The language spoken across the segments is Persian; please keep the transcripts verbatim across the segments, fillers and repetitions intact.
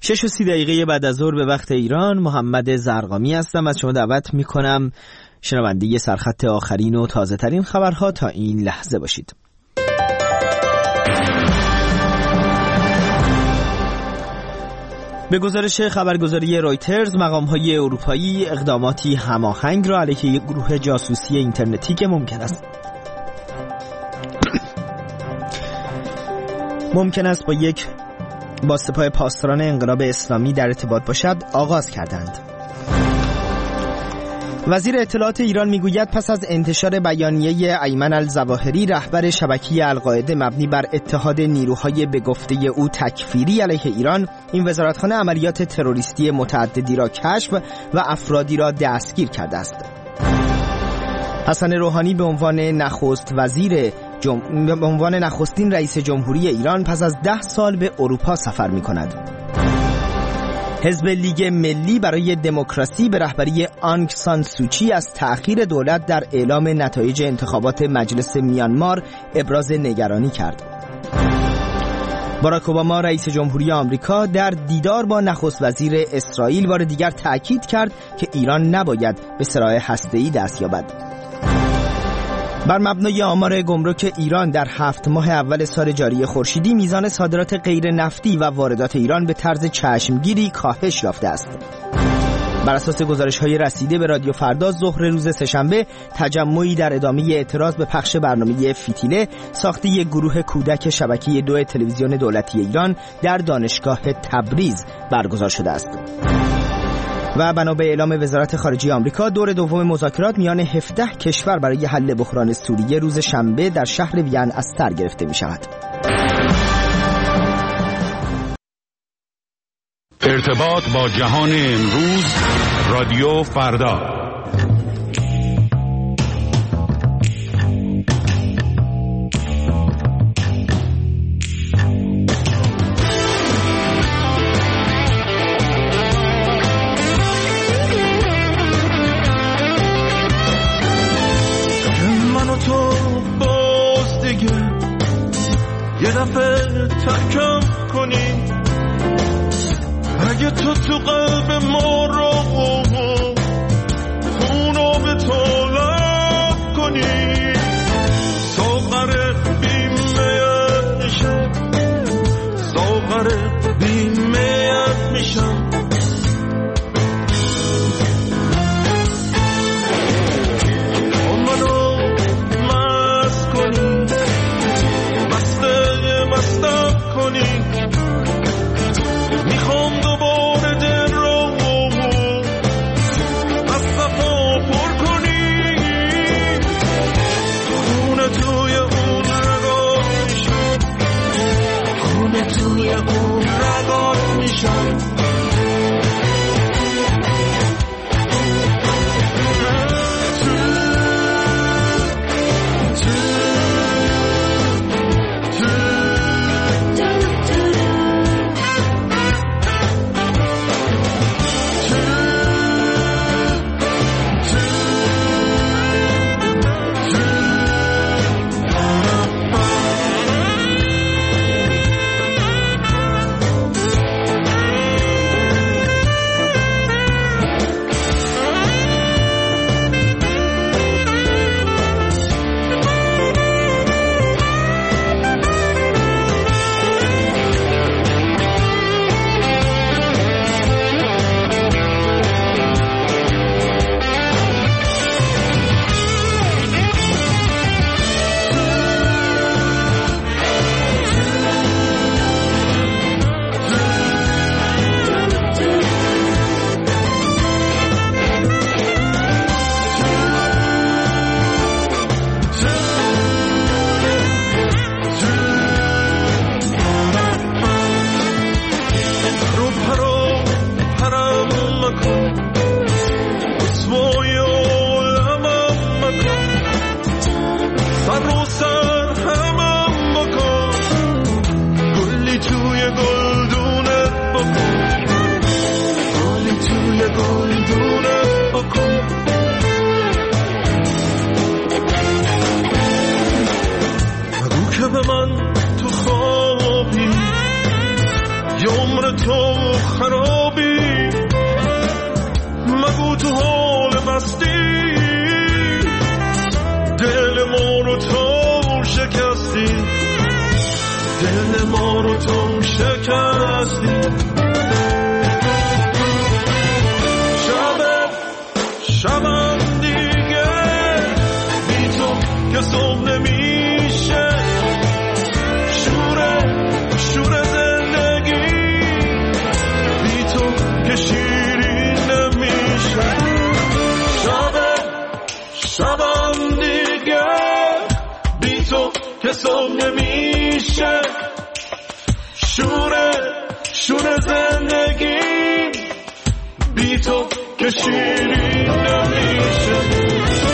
شش و سی دقیقه بعد از ظهر به وقت ایران، محمد زرقامی هستم. از شما دعوت میکنم شنونده سرخط آخرین و تازه ترین خبرها تا این لحظه باشید. به گزارش خبرگزاری رویترز، مقام‌های اروپایی اقداماتی هماهنگ را علیه یک گروه جاسوسی اینترنتی که ممکن است ممکن است با یک با سپاه پاسداران انقلاب اسلامی در ارتباط باشد آغاز کردند. وزیر اطلاعات ایران میگوید پس از انتشار بیانیه ایمن الظواهری رهبر شبکه القاعده مبنی بر اتحاد نیروهای به گفته او تکفیری علیه ایران، این وزارتخانه عملیات تروریستی متعددی را کشف و افرادی را دستگیر کرده است. حسن روحانی به عنوان نخست وزیر جم... به عنوان نخستین رئیس جمهوری ایران پس از ده سال به اروپا سفر می کند. حزب لیگ ملی برای دموکراسی به رهبری آنگ سان سوچی از تأخیر دولت در اعلام نتایج انتخابات مجلس میانمار ابراز نگرانی کرد. باراک اوباما رئیس جمهوری آمریکا در دیدار با نخست وزیر اسرائیل بار دیگر تأکید کرد که ایران نباید به صراع هسته‌ای دست یابد. بر مبنای آمار گمرک ایران در هفت ماه اول سال جاری خورشیدی، میزان صادرات غیر نفتی و واردات ایران به طرز چشمگیری کاهش یافته است. بر اساس گزارش‌های رسیده به رادیو فردا ظهر روز سه‌شنبه، تجمعی در ادامه اعتراض به پخش برنامه فتیله ساخت یک گروه کودک شبکه دو تلویزیون دولتی ایران در دانشگاه تبریز برگزار شده است. و بنا به اعلام وزارت خارجه آمریکا، دور دوم مذاکرات میان هفده کشور برای حل بحران سوریه روز شنبه در شهر وین از سر گرفته می شود. ارتباط با جهان امروز، رادیو فردا. یه دفعه ترکم کنی، اگه تو تو قلب ما رو خونو به طلب کنی، ساغر بیمه میشم، ساغر بیمه میشم. میخوام دوباره دل رو از صفا پر کنی، خونه توی اون رگات میشم، خونه توی اون رگات میشم. عمر تو خرابی، مگو تو حال مستی، دل ما رو تو شکستی، دل ما رو تو شکستی. شبم شبم دیگه بی تو که صبح نمیشه، شوره شوره زندگی بی تو که شیرین نمیشه. شبم شبم دیگه بی تو که صبح نمیشه، شوره شوره زندگی بی تو که شیرین نمیشه.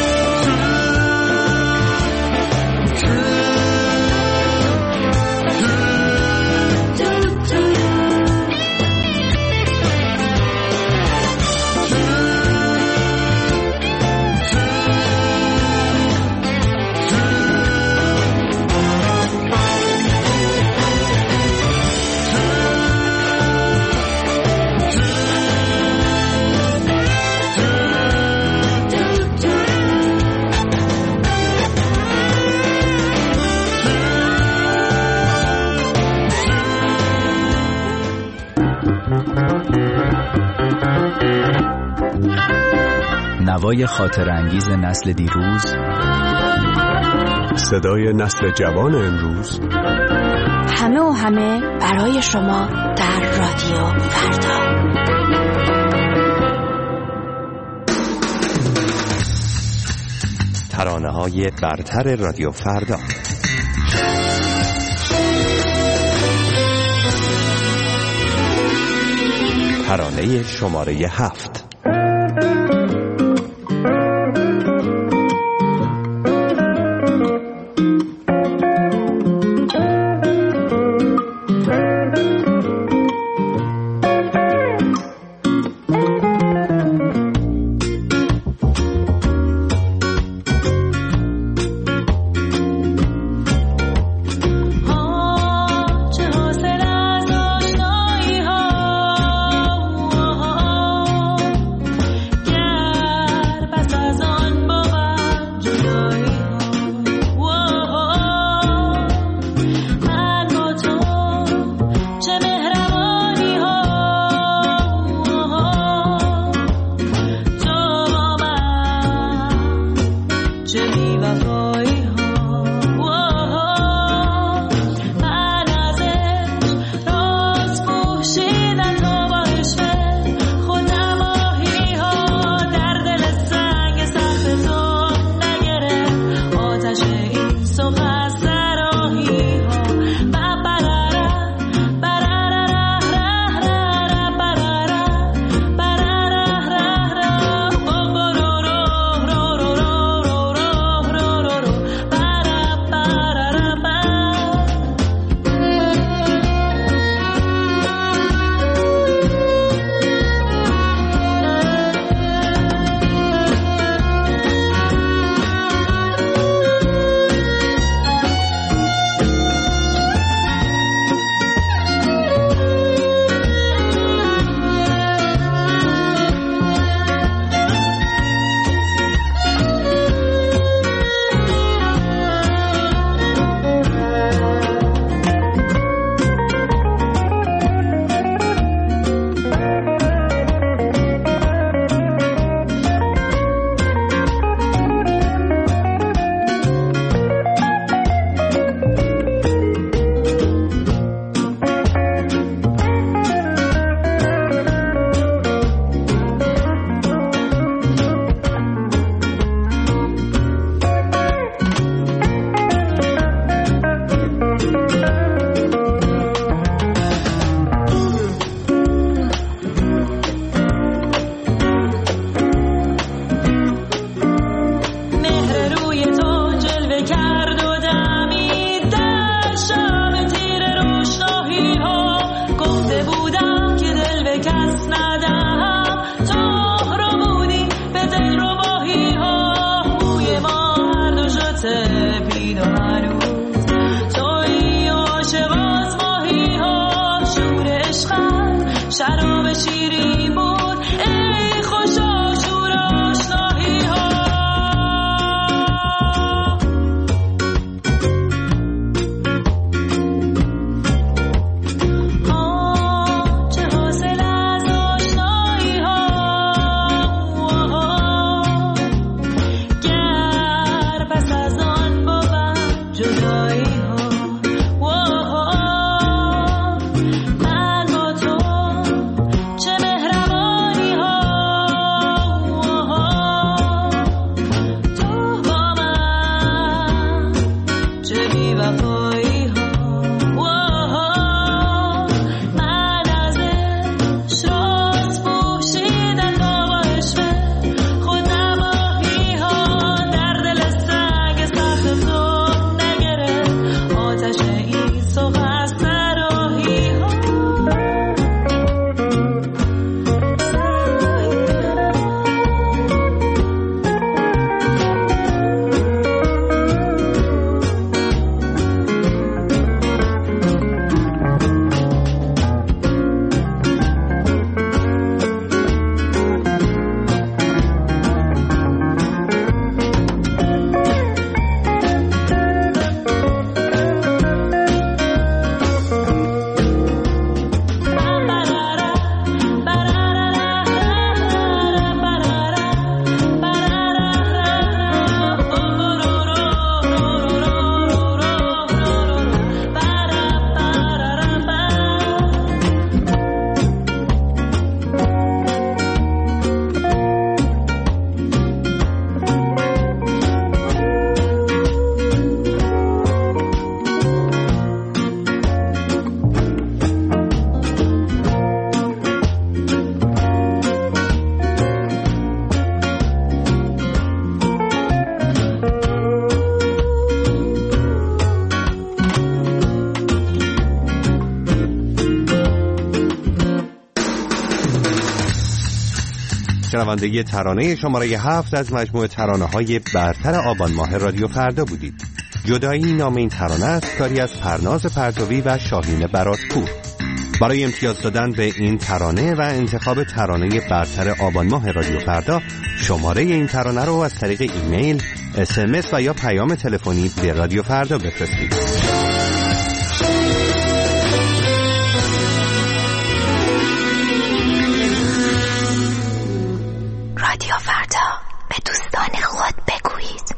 نوای خاطر انگیز نسل دیروز، صدای نسل جوان امروز، همه و همه برای شما در رادیو فردا. ترانه‌های برتر رادیو فردا. ترانه شماره هفت. عاشق از ماهی ها، شور عشق ببر شراب شیرین بود ای خوش آشور آشنایی ها شنونده ترانه شماره هفت از مجموعه ترانه‌های برتر آبان ماه رادیو فردا بودید. جدایی نام این ترانه است، کاری از پرناز پرتوی و شاهین براتپور. برای امتیاز دادن به این ترانه و انتخاب ترانه برتر آبان ماه رادیو فردا، شماره این ترانه رو از طریق ایمیل، اس ام اس و یا پیام تلفنی به رادیو فردا بفرستید. رادیو فردا، به دوستان خود بگویید.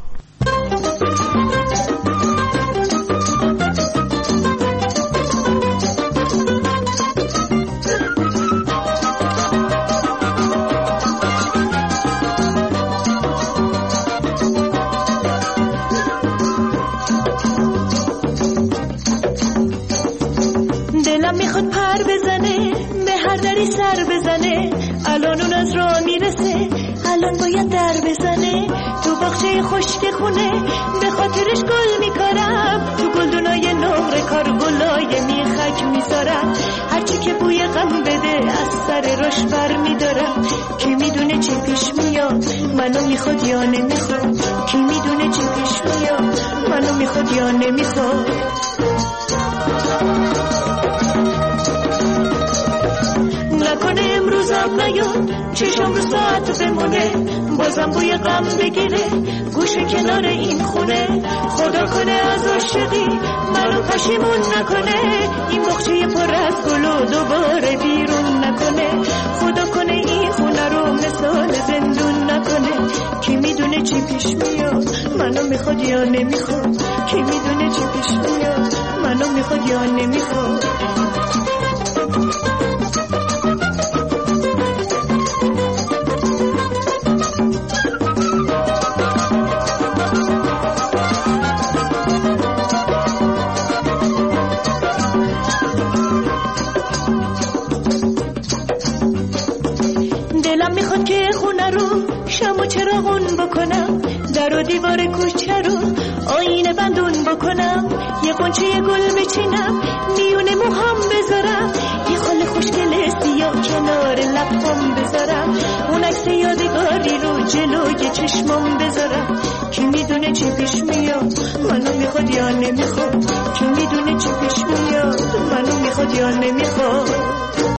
دلم میخواد پر بزنه، به هر دری سر بزنه، الان اون از راه میرسه، الان باید در بزنه، تو باغچه خشک خونه به خاطرش گل میکارم، تو گلدونای نقره کار گلای میخک میذارم، هرچی که بوی غم بده از سر رش بر میدارم، کی میدونه چی پیش میاد منو میخواد یا نمیخواد، کی میدونه چی پیش میاد منو میخواد یا نمیخواد. نکنه امروزم نیاد چشم رو ساعت بمونه، بازم بوی غم بگیره گوشه کنار این خونه، خدا کنه از عاشقی منو پشیمون نکنه، این باغچه پر از گل و دوباره بیرون نکنه، خدا کنه این خونه رو مثال زندون نکنه، کی میدونه چی پیش میاد منو میخواد یا نمیخواد، کی میدونه چی پیش میاد منو میخواد یا نمیخواد. دلم میخواد که خونه رو شم و چراغون بکنم، در و دیوار کوچه رو آینه بندون بکنم، یه قنچه گل بچینم میونه موهام بذارم، یه خال خوشگل سیاه کنار لبام بذارم، اون عکس یادگاری رو جلوی چشمام بذارم، کی میدونه چی پیش میاد منو میخواد یا نمیخواد کی میدونه چی پیش میاد منو میخواد یا نمیخواد